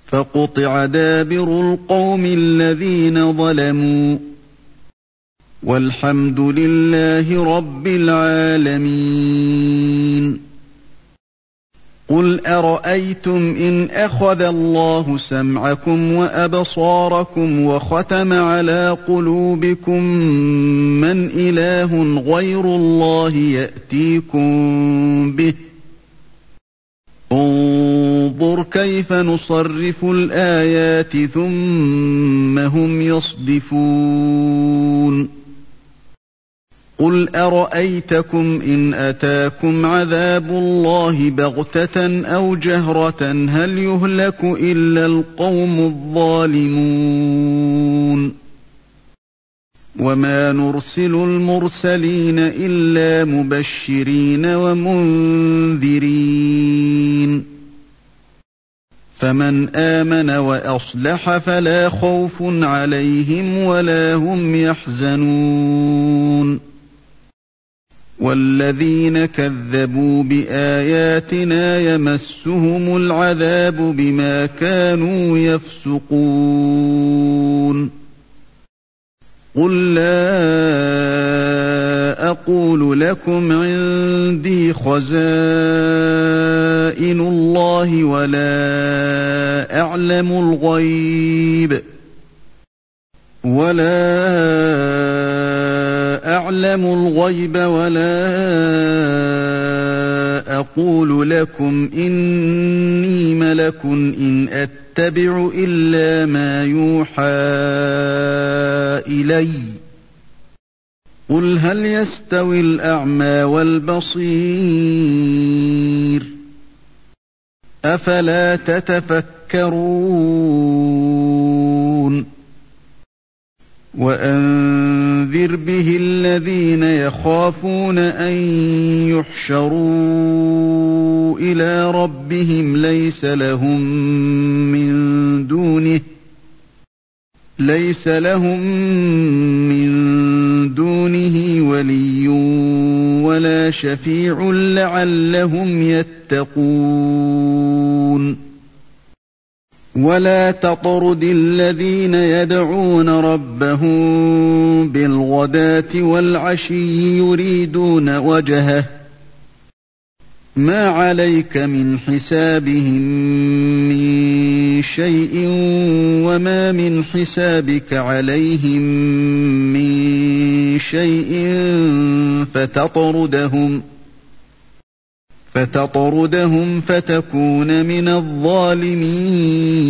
فقطع دابر القوم الذين ظلموا والحمد لله رب العالمين. قل أرأيتم إن أخذ الله سمعكم وأبصاركم وختم على قلوبكم من إله غير الله يأتيكم به انظر كيف نصرف الآيات ثم هم يصدفون. قل أرأيتكم إن أتاكم عذاب الله بغتة أو جهرة هل يهلك إلا القوم الظالمون. وما نرسل المرسلين إلا مبشرين ومنذرين فمن آمن وأصلح فلا خوف عليهم ولا هم يحزنون. والذين كذبوا بآياتنا يمسهم العذاب بما كانوا يفسقون. قل لا أقول لكم عندي خزائن الله ولا أعلم الغيب ولا أقول لكم إني ملك إن أتبع إلا ما يوحى إلي. قل هل يستوي الأعمى والبصير أفلا تتفكرون. وأنذر به الذين يخافون أن يحشروا إلى ربهم ليس لهم من دونه ولي ولا شفيع لعلهم يتقون. ولا تطرد الذين يدعون ربهم بالغداة والعشي يريدون وجهه ما عليك من حسابهم من شيء وما من حسابك عليهم من شيء فتطردهم فتكون من الظالمين.